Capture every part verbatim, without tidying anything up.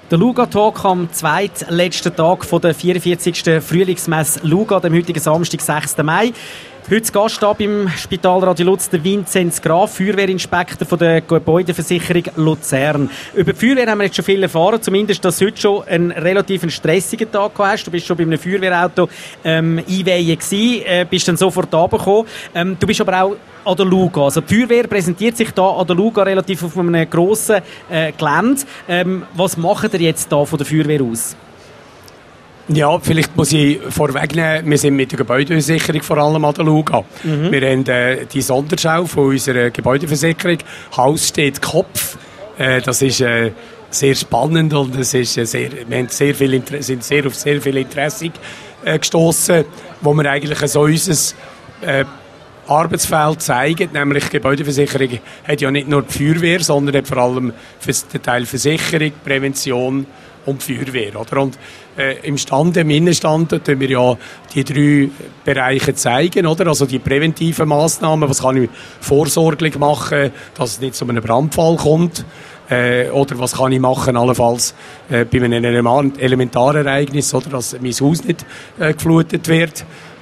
Der Luga-Talk am zweitletzten Tag von der vierundvierzigsten Frühlingsmesse Luga, dem heutigen Samstag, sechsten Mai. Heute Gast da beim Spital Radio Lutz, der Vinzenz Graf, Feuerwehrinspektor von der Gebäudeversicherung Luzern. Über die Feuerwehr haben wir jetzt schon viel erfahren, zumindest, dass du heute schon einen relativ stressigen Tag hast. Du bist schon bei einem Feuerwehrauto ähm, einweihen gewesen, äh, bist dann sofort runtergekommen. Ähm, du bist aber auch an der Luga. Also die Feuerwehr präsentiert sich da an der Luga relativ auf einem grossen äh, Gelände. Ähm, was macht ihr jetzt da von der Feuerwehr aus? Ja, vielleicht muss ich vorwegnehmen, wir sind mit der Gebäudeversicherung vor allem an der Luga. Mhm. Wir haben äh, die Sonderschau von unserer Gebäudeversicherung. Haus steht Kopf. Äh, das ist äh, sehr spannend und es ist, äh, sehr, wir haben sehr viel Inter- sind sehr auf sehr viel Interesse äh, gestossen, wo wir eigentlich so unser äh, Arbeitsfeld zeigen, nämlich die Gebäudeversicherung hat ja nicht nur die Feuerwehr, sondern hat vor allem für den Teil Versicherung, Prävention und Feuerwehr. Oder? Und äh, im Stand, im Innenstand, tun wir ja die drei Bereiche zeigen, oder? Also die präventiven Massnahmen, was kann ich vorsorglich machen, dass es nicht zu einem Brandfall kommt, äh, oder was kann ich machen, allenfalls äh, bei einem Elementarereignis, oder dass mein Haus nicht äh, geflutet wird.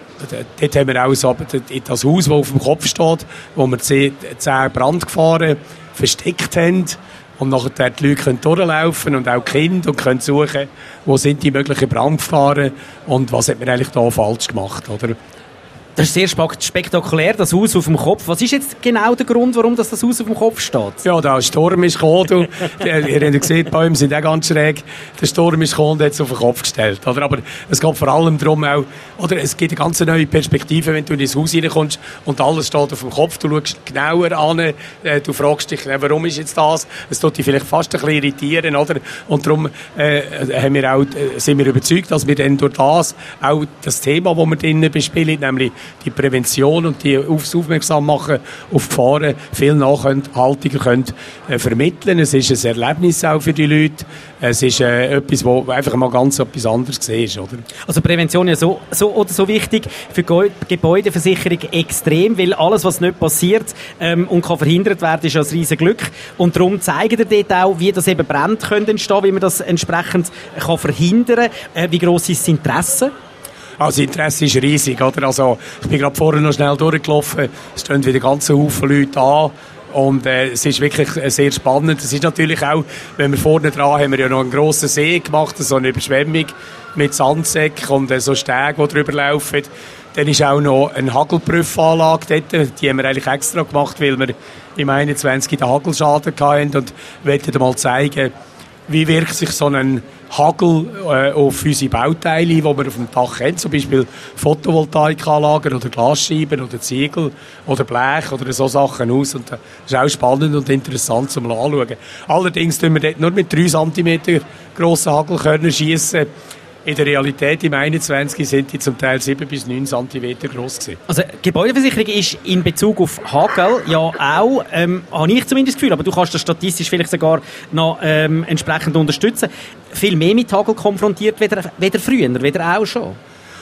Dort haben wir auch so das Haus, das auf dem Kopf steht, wo wir zehn Brandgefahren versteckt haben. Und nachher die Leute können durchlaufen und auch die Kinder und können suchen, wo sind die möglichen Brandgefahren und was hat man eigentlich da falsch gemacht, oder? Das ist sehr spektakulär, das Haus auf dem Kopf. Was ist jetzt genau der Grund, warum das, das Haus auf dem Kopf steht? Ja, der Sturm ist gekommen. Ihr habt gesehen, die Bäume sind auch ganz schräg. Der Sturm ist gekommen und hat es auf den Kopf gestellt. Oder? Aber es geht vor allem darum, auch, oder es gibt eine ganz neue Perspektive, wenn du in das Haus reinkommst und alles steht auf dem Kopf. Du schaust genauer an, äh, du fragst dich, warum ist jetzt das? Es tut dich vielleicht fast ein bisschen irritieren. Oder? Und darum äh, haben wir auch, äh, sind wir überzeugt, dass wir dann durch das auch das Thema, das wir drinnen bespielen, nämlich die Prävention und die aufs Aufmerksam machen auf Gefahren viel nachhaltiger können äh, vermitteln. Es ist ein Erlebnis auch für die Leute. Es ist äh, etwas, wo einfach mal ganz etwas anderes ist, oder? Also Prävention ist ja so, so oder so wichtig für die Gebäudeversicherung extrem, weil alles, was nicht passiert ähm, und kann verhindert werden, ist ja ein riesen Glück. Und darum zeigen wir dort auch, wie das eben Brände können entstehen, wie man das entsprechend kann verhindern kann. Äh, wie gross ist das Interesse? Also das Interesse ist riesig, oder? Also ich bin gerade vorher noch schnell durchgelaufen, es stehen wieder ganze Haufen Leute an und äh, es ist wirklich äh, sehr spannend. Es ist natürlich auch, wenn wir vorne dran haben wir ja noch einen grossen See gemacht, so eine Überschwemmung mit Sandsäcken und äh, so Stegen, die drüber laufen. Dann ist auch noch eine Hagelprüfanlage dort, die haben wir eigentlich extra gemacht, weil wir im einundzwanzig den Hagelschaden hatten und wollten mal zeigen, wie wirkt sich so ein Hagel äh, auf unsere Bauteile, die wir auf dem Dach haben, zum Beispiel Photovoltaikanlagen oder Glasscheiben oder Ziegel oder Blech oder so Sachen aus. Und das ist auch spannend und interessant zum Anschauen. Allerdings tun wir dort nur mit drei Zentimeter grossen Hagelkörnern schiessen. In der Realität im einundzwanzig sind die zum Teil sieben bis neun Zentimeter gross gewesen. Also Gebäudeversicherung ist in Bezug auf Hagel ja auch, ähm, habe ich zumindest das Gefühl, aber du kannst das statistisch vielleicht sogar noch ähm, entsprechend unterstützen, viel mehr mit Hagel konfrontiert, weder, weder früher, weder auch schon.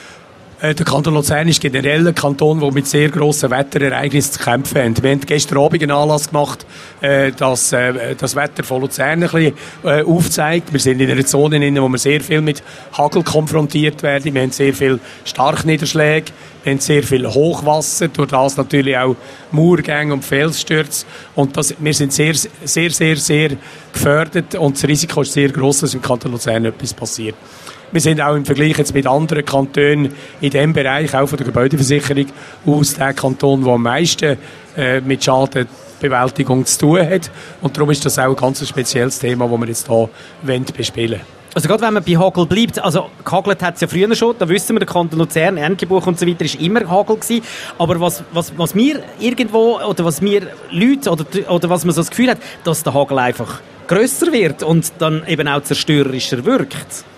Der Kanton Luzern ist generell ein Kanton, der mit sehr grossen Wetterereignissen zu kämpfen hat. Wir haben gestern Abend einen Anlass gemacht, dass das Wetter von Luzern ein bisschen aufzeigt. Wir sind in einer Zone, in der wir sehr viel mit Hagel konfrontiert werden. Wir haben sehr viel Starkniederschläge, wir haben sehr viel Hochwasser, durch das natürlich auch Mauergänge und Felsstürze. Und das, wir sind sehr, sehr, sehr, sehr gefördert und das Risiko ist sehr gross, dass im Kanton Luzern etwas passiert. Wir sind auch im Vergleich jetzt mit anderen Kantonen in diesem Bereich, auch von der Gebäudeversicherung, aus der Kanton, der am meisten äh, mit Schadenbewältigung zu tun hat. Und darum ist das auch ein ganz spezielles Thema, das wir jetzt hier bespielen wollen. Also gerade wenn man bei Hagel bleibt, also gehagelt hat es ja früher schon, da wissen wir, der Kanton Luzern, Erndlebuch und so weiter, ist immer Hagel gewesen. Aber was, was, was mir irgendwo, oder was mir Leute, oder, oder was man so das Gefühl hat, dass der Hagel einfach grösser wird und dann eben auch zerstörerischer wirkt.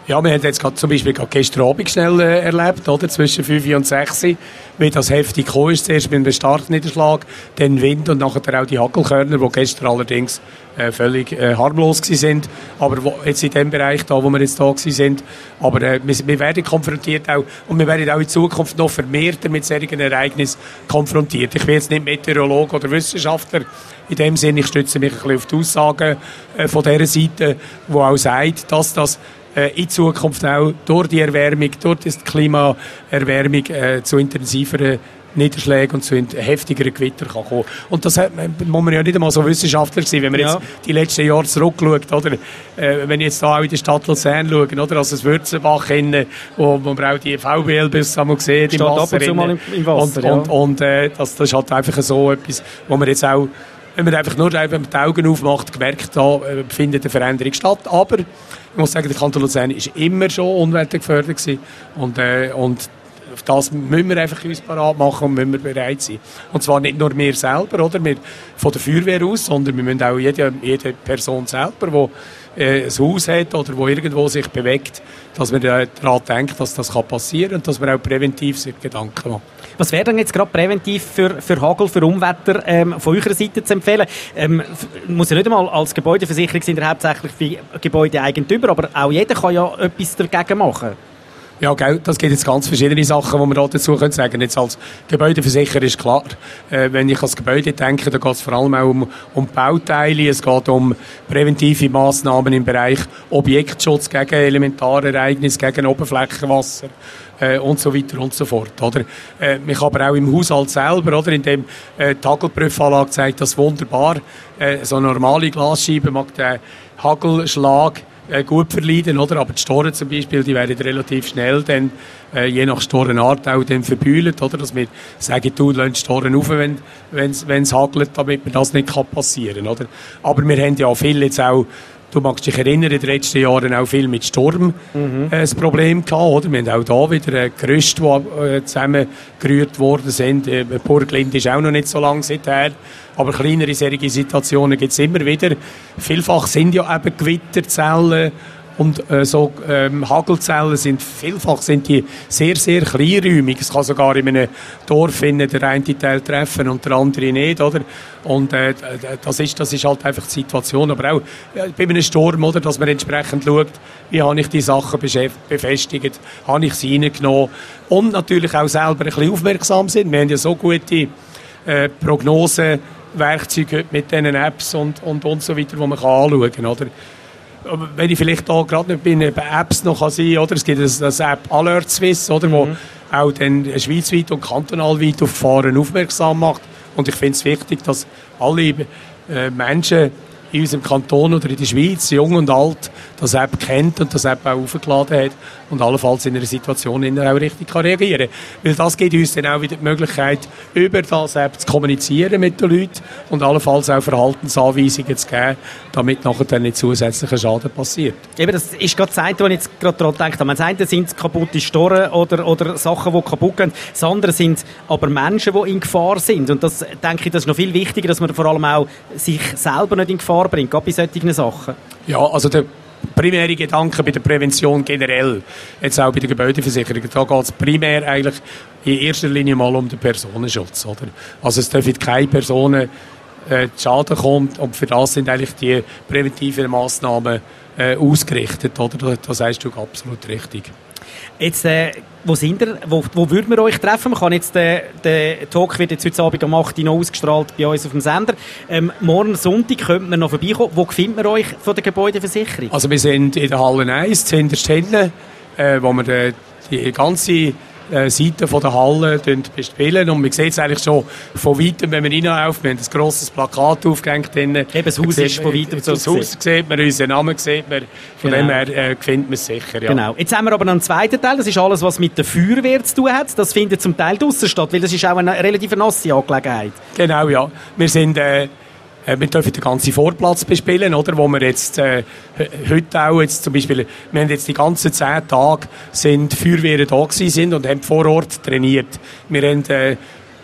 Ja, wir haben jetzt gerade zum Beispiel gerade gestern Abend schnell äh, erlebt, oder? Zwischen fünf und sechs, wie das heftig gekommen ist. Zuerst mit einem Starkniederschlag, dann Wind und nachher auch die Haggelkörner, die gestern allerdings äh, völlig äh, harmlos gewesen sind. Aber wo, jetzt in dem Bereich da, wo wir jetzt da gewesen sind. Aber äh, wir, wir werden konfrontiert auch, und wir werden auch in Zukunft noch vermehrter mit solchen Ereignissen konfrontiert. Ich bin jetzt nicht Meteorologe oder Wissenschaftler. In dem Sinne, ich stütze mich ein bisschen auf die Aussagen äh, von dieser Seite, die auch sagt, dass das in Zukunft auch durch die Erwärmung, durch die Klimaerwärmung äh, zu intensiveren Niederschlägen und zu heftigeren Gewittern kann kommen. Und das hat, muss man ja nicht einmal so Wissenschaftler sein, wenn man ja. jetzt die letzten Jahre zurückschaut, oder? Äh, wenn ich jetzt da auch in der Stadt Luzern schaue, oder? Also das Würzenbach innen, wo, wo man auch die V B L-Busse einmal sieht, im Wasser. Ab und mal im, im Wasser, und, ja. und, und äh, das, das ist halt einfach so etwas, wo man jetzt auch, wenn man einfach nur einfach die Augen aufmacht, gemerkt, da äh, findet eine Veränderung statt. Aber ich muss sagen, der Kanton Luzern war immer schon unwettergefährdet gewesen. Und, äh, und auf das müssen wir einfach uns parat machen und müssen wir bereit sein. Und zwar nicht nur wir selber, oder? Wir von der Feuerwehr aus, sondern wir müssen auch jede, jede Person selber, die äh, ein Haus hat oder die irgendwo sich bewegt, dass man daran denkt, dass das passieren kann und dass man auch präventiv sich Gedanken macht. Was wäre denn jetzt gerade präventiv für, für Hagel, für Unwetter ähm, von eurer Seite zu empfehlen? Ähm, muss ja nicht einmal als Gebäudeversicherung sind wir hauptsächlich für Gebäudeeigentümer, aber auch jeder kann ja etwas dagegen machen. Ja, gell, das gibt jetzt ganz verschiedene Sachen, die man da dazu sagen können. Jetzt als Gebäudeversicherer ist klar, äh, wenn ich ans Gebäude denke, da geht es vor allem auch um, um Bauteile, es geht um präventive Massnahmen im Bereich Objektschutz gegen Elementarereignisse, gegen Oberflächenwasser äh, und so weiter und so fort. Oder? Äh, man kann aber auch im Haushalt selber, oder, in dem äh, die Hagelprüfanlage zeigt das wunderbar. Äh, so eine normale Glasscheibe mag den Hagelschlag gut verleiden, oder? Aber die Storen zum Beispiel, die werden relativ schnell dann, äh, je nach Storenart auch dann verbühlt, oder? Dass wir sagen, du, lass die Storen rauf, wenn es hagelt, damit mir das nicht passieren kann, oder? Aber wir haben ja viel jetzt auch, du magst dich erinnern, in den letzten Jahren auch viel mit Sturm mhm. äh, das Problem gehabt, oder? Wir haben auch da wieder äh, Gerüste, die äh, zusammengerührt worden sind. Äh, Burglind ist auch noch nicht so lange seither. Aber kleinere solche Situationen gibt es immer wieder. Vielfach sind ja eben Gewitterzellen und äh, so ähm, Hagelzellen sind, vielfach sind die sehr, sehr kleinräumig. Es kann sogar in einem Dorf innen der eine Teil treffen und der andere nicht, oder? Und äh, das, ist, das ist halt einfach die Situation. Aber auch äh, bei einem Sturm, oder, dass man entsprechend schaut, wie habe ich die Sachen befestigt, habe ich sie reingenommen und natürlich auch selber ein bisschen aufmerksam sind. Wir haben ja so gute äh, Prognosen, Werkzeuge mit diesen Apps und, und, und so weiter, die man kann anschauen kann, oder? Aber wenn ich vielleicht da gerade nicht bei Apps noch kann sein, oder? Es gibt das, das App Alert Swiss, oder? Mhm. Wo auch dann schweizweit und kantonalweit auf Gefahren aufmerksam macht. Und ich finde es wichtig, dass alle äh, Menschen in unserem Kanton oder in der Schweiz, jung und alt, das App kennt und das App auch aufgeladen hat und allenfalls in einer Situation in der auch richtig kann reagieren kann. Weil das gibt uns dann auch wieder die Möglichkeit, über das App zu kommunizieren mit den Leuten und allenfalls auch Verhaltensanweisungen zu geben, damit nachher dann nicht zusätzlicher Schaden passiert. Eben, das ist gerade das eine, was ich jetzt gerade daran denke. Man sagt, das sind kaputte Storen oder, oder Sachen, die kaputt gehen. Das andere sind aber Menschen, die in Gefahr sind. Und das, denke ich, das ist noch viel wichtiger, dass man vor allem auch sich selber nicht in Gefahr bringt, gerade bei solchen Sachen. Ja, also der primäre Gedanke bei der Prävention generell, jetzt auch bei der Gebäudeversicherung, da geht es primär eigentlich in erster Linie mal um den Personenschutz, oder? Also es dürfen keine Personen äh, Schaden kommen und für das sind eigentlich die präventiven Massnahmen äh, ausgerichtet, oder? Das sagst du absolut richtig. Jetzt, äh, wo sind ihr? Wo, wo würden wir euch treffen? Man kann jetzt, äh, der Talk wird jetzt heute Abend um acht Uhr noch ausgestrahlt bei uns auf dem Sender. Ähm, morgen Sonntag könnte man noch vorbeikommen. Wo findet man euch von der Gebäudeversicherung? Also wir sind in der Halle eins, zuhinterst hinten, äh, wo wir äh, die ganze äh, Seite von der Halle bespielen. Und man sieht es eigentlich schon von weitem, wenn man reinläuft. Wir haben ein grosses Plakat aufgehängt. Eben, das Haus ist von weitem zu sehen. Das Haus sieht man, unseren Namen sieht man. Von genau. Dem her äh, findet man es sicher. Ja. Genau. Jetzt haben wir aber noch einen zweiten Teil. Das ist alles, was mit der Feuerwehr zu tun hat. Das findet zum Teil draussen statt, weil das ist auch eine relativ nasse Angelegenheit. Genau, ja. Wir sind... Äh, Wir dürfen den ganzen Vorplatz bespielen, oder? Wo wir jetzt äh, heute auch jetzt zum Beispiel, wir haben jetzt die ganzen zehn Tage sind Feuerwehren da gewesen sind und haben vor Ort trainiert. Wir haben äh,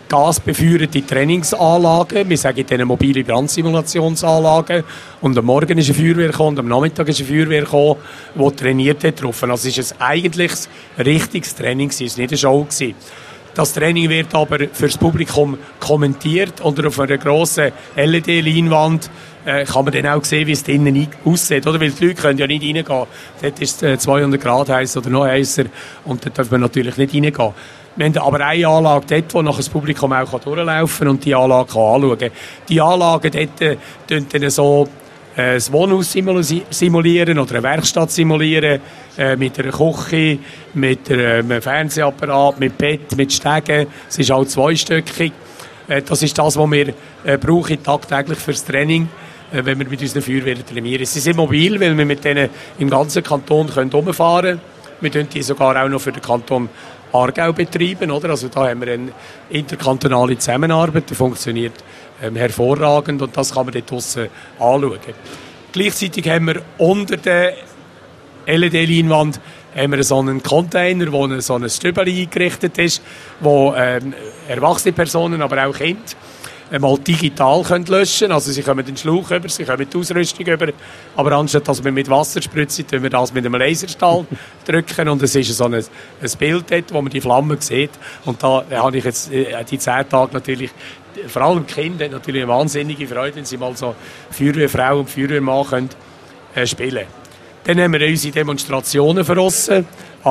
gasbefeuerte Trainingsanlagen. Wir sagen denen mobile Brandsimulationsanlagen. Und am Morgen ist eine Feuerwehr gekommen, und am Nachmittag ist eine Feuerwehr gekommen, die trainiert hat drauf. Also es ist ein eigentliches, richtiges Training gewesen. Es war nicht eine Show gewesen. Das Training wird aber für das Publikum kommentiert und auf einer grossen L E D-Leinwand äh, kann man dann auch sehen, wie es drinnen aussieht. Oder? Weil die Leute können ja nicht reingehen. Dort ist es zweihundert Grad heiß oder noch heißer und dort darf man natürlich nicht reingehen. Wir haben aber eine Anlage dort, wo nachher das Publikum auch durchlaufen kann und die Anlage kann anschauen kann. Die Anlagen dort äh, dann so äh, das Wohnhaus simulieren oder eine Werkstatt simulieren, äh, mit einer Küche, mit einem äh, Fernsehapparat, mit Bett, mit Stegen. Es ist auch zweistöckig. Äh, das ist das, was wir äh, brauchen tagtäglich fürs Training, äh, wenn wir mit unseren Feuerwehren trainieren. Sie sind mobil, weil wir mit denen im ganzen Kanton herumfahren können. Wir betreiben die sogar auch noch für den Kanton Aargau betreiben, oder? Also da haben wir eine interkantonale Zusammenarbeit, die funktioniert ähm, hervorragend und das kann man dort draussen anschauen. Gleichzeitig haben wir unter der L E D-Leinwand haben wir so einen Container, wo so ein Stübel eingerichtet ist, wo ähm, erwachsene Personen, aber auch Kinder mal digital können löschen können. Also sie kommen den Schlauch über, sie kommen die Ausrüstung über, aber anstatt dass wir mit Wasser spritzen, tun wir das mit einem Laserstrahl drücken und es ist so ein, ein Bild dort, wo man die Flammen sieht. Und da habe ich jetzt äh, die zehn Tage natürlich, vor allem die Kinder, natürlich eine wahnsinnige Freude, wenn sie mal so Feuerwehrfrau und Feuerwehrmann können, äh, spielen. Dann haben wir unsere Demonstrationen verrissen.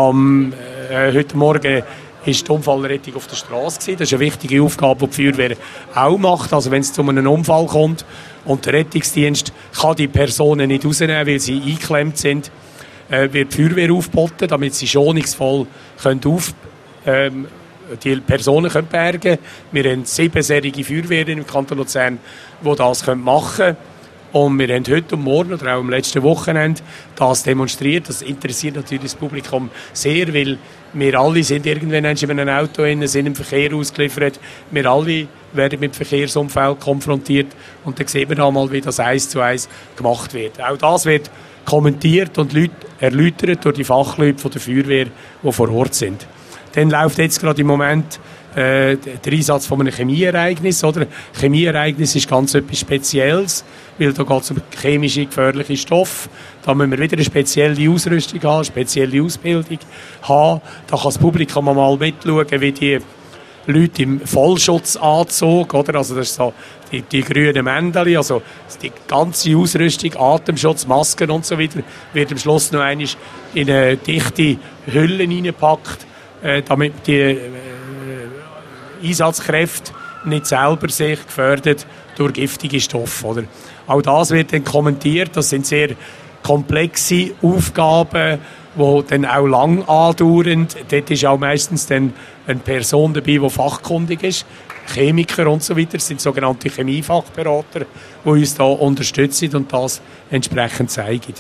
Am äh, heute Morgen ist die Unfallrettung auf der Straße gewesen. Das ist eine wichtige Aufgabe, die die Feuerwehr auch macht. Also wenn es zu einem Unfall kommt und der Rettungsdienst kann die Personen nicht rausnehmen, weil sie eingeklemmt sind, äh, wird die Feuerwehr aufgeboten, damit sie schonungsvoll können auf, ähm, die Personen können bergen können. Wir haben siebenjährige Feuerwehren im Kanton Luzern, die das machen können. Und wir haben heute und morgen oder auch am letzten Wochenende das demonstriert. Das interessiert natürlich das Publikum sehr, weil wir alle sind irgendwann in einem Auto drin, sind im Verkehr ausgeliefert. Wir alle werden mit Verkehrsumfeld konfrontiert. Und dann sehen wir einmal, wie das eins zu eins gemacht wird. Auch das wird kommentiert und erläutert durch die Fachleute von der Feuerwehr, die vor Ort sind. Dann läuft jetzt gerade im Moment äh, der Einsatz von einem Chemieereignis. Oder? Chemieereignis ist ganz etwas Spezielles, weil da geht es um chemische, gefährliche Stoffe. Da müssen wir wieder eine spezielle Ausrüstung haben, eine spezielle Ausbildung haben. Da kann das Publikum mal mitschauen, wie die Leute im Vollschutzanzug, oder? Also das ist so die, die grünen Mäntel, also die ganze Ausrüstung, Atemschutz, Masken und so weiter, wird am Schluss noch einmal in eine dichte Hülle hineingepackt, äh, damit die äh, Einsatzkräfte nicht selber sich gefährdet durch giftige Stoffe, oder? Auch das wird dann kommentiert. Das sind sehr komplexe Aufgaben, die dann auch lang andauern. Dort ist auch meistens dann eine Person dabei, die fachkundig ist. Chemiker und so weiter, das sind sogenannte Chemiefachberater, die uns da unterstützen und das entsprechend zeigen.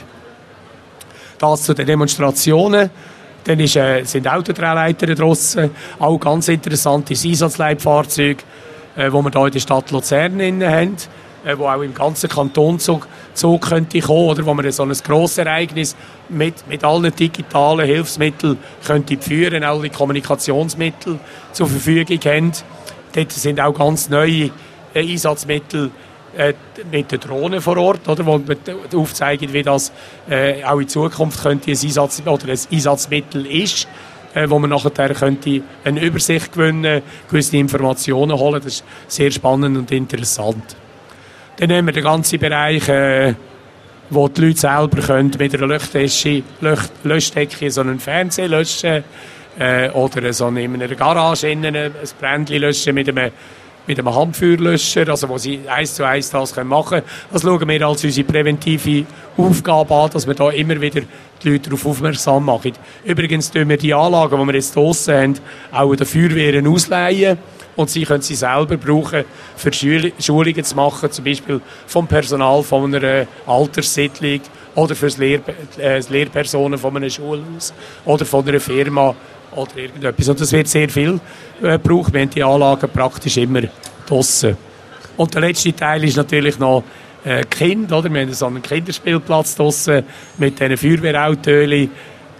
Das zu den Demonstrationen. Dann ist, äh, sind Autodrehleiter draussen, auch ganz interessantes Einsatzleitfahrzeug, äh, wo wir hier in der Stadt Luzern haben, äh, wo auch im ganzen Kantonszug Zug könnte kommen, oder wo wir so ein grosses Ereignis mit, mit allen digitalen Hilfsmitteln könnte führen, alle Kommunikationsmittel zur Verfügung haben. Dort sind auch ganz neue äh, Einsatzmittel äh, mit den Drohnen vor Ort, oder, wo man aufzeigen, wie das äh, auch in Zukunft könnte ein, Einsatz, oder ein Einsatzmittel ist, äh, wo man nachher könnte eine Übersicht gewinnen, gewisse Informationen holen. Das ist sehr spannend und interessant. Dann haben wir den ganzen Bereich, äh, wo die Leute selber können mit einer Löschdecke, Löschdecke so einen Fernseher löschen äh, oder so in einer Garage innen ein Brändchen löschen mit einem mit einem Handfeuerlöscher, also wo sie eins zu eins das machen können. Das schauen wir als unsere präventive Aufgabe an, dass wir da immer wieder die Leute darauf aufmerksam machen. Übrigens tun wir die Anlagen, die wir jetzt draussen haben, auch den Feuerwehren ausleihen und sie können sie selber brauchen, für Schulungen zu machen, zum Beispiel vom Personal von einer Alterssiedlung oder für das Lehr äh, Lehrpersonen von einem Schulhaus oder von einer Firma oder irgendetwas. Und das wird sehr viel äh, gebraucht. Wir haben die Anlagen praktisch immer draussen. Und der letzte Teil ist natürlich noch äh, Kind, oder? Wir haben so einen Kinderspielplatz draussen mit diesen Feuerwehrautos,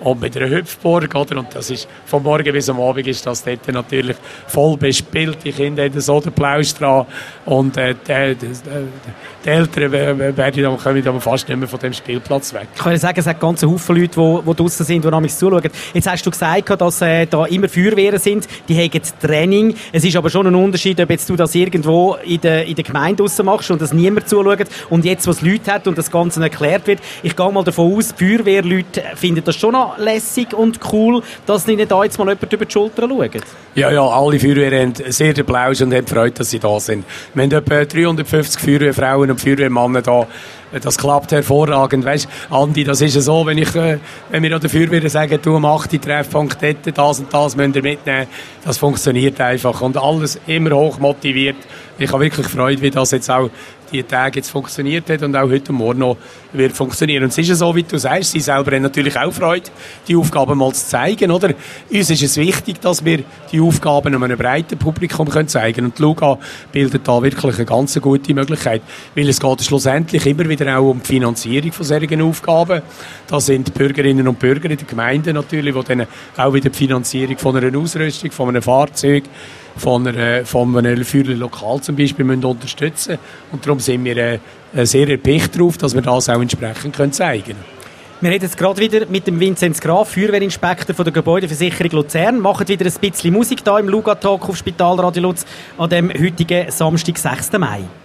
und mit einer Hüpfburg, oder? Und das ist, von morgen bis am Abend ist das dort natürlich voll bespielt. Die Kinder haben so den Plausch dran. Und äh, die, die, die Eltern werden dann, kommen dann fast nicht mehr von dem Spielplatz weg. Ich kann ja sagen, es hat ganz Haufen Leute, die, die draussen sind, die namens zuschauen. Jetzt hast du gesagt, dass äh, da immer Feuerwehren sind, die haben Training. Es ist aber schon ein Unterschied, ob jetzt du das irgendwo in der, in der Gemeinde draussen machst und dass niemand zuschaut und jetzt, was Leute hat und das Ganze erklärt wird. Ich gehe mal davon aus, die Feuerwehrleute finden das schon noch lässig und cool, dass ihnen da jetzt mal jemand über die Schulter schaut. Ja, ja, alle Feuerwehren haben sehr den Plausch und haben Freude, dass sie da sind. Wir haben etwa dreihundertfünfzig Feuerwehrfrauen und Feuerwehrmänner da. Das klappt hervorragend. Weißt, Andi, das ist ja so, wenn ich, äh, wenn wir an der Feuerwehr sagen, du mach die Treffpunkt dort, das und das müsst ihr mitnehmen, das funktioniert einfach und alles immer hoch motiviert. Ich habe wirklich Freude, wie das jetzt auch die Tage jetzt funktioniert hat und auch heute Morgen noch wird funktionieren. Und es ist ja so, wie du sagst, sie selber haben natürlich auch Freude, die Aufgaben mal zu zeigen, oder? Uns ist es wichtig, dass wir die Aufgaben einem breiten Publikum können zeigen. Und die Luga bildet da wirklich eine ganz gute Möglichkeit, weil es geht schlussendlich immer wieder auch um die Finanzierung von solchen Aufgaben. Da sind die Bürgerinnen und Bürger in den Gemeinden natürlich, die dann auch wieder die Finanzierung von einer Ausrüstung, von einem Fahrzeug, von, einer, von einem Feuerwehrlokal zum Beispiel müssen unterstützen. Und darum sind wir äh, sehr erpicht darauf, dass wir das auch entsprechend können zeigen können. Wir reden jetzt gerade wieder mit dem Vinzenz Graf, Feuerwehrinspektor von der Gebäudeversicherung Luzern. Machen wieder ein bisschen Musik hier im Luga-Talk auf Spitalradio Lutz an dem heutigen Samstag, sechsten Mai.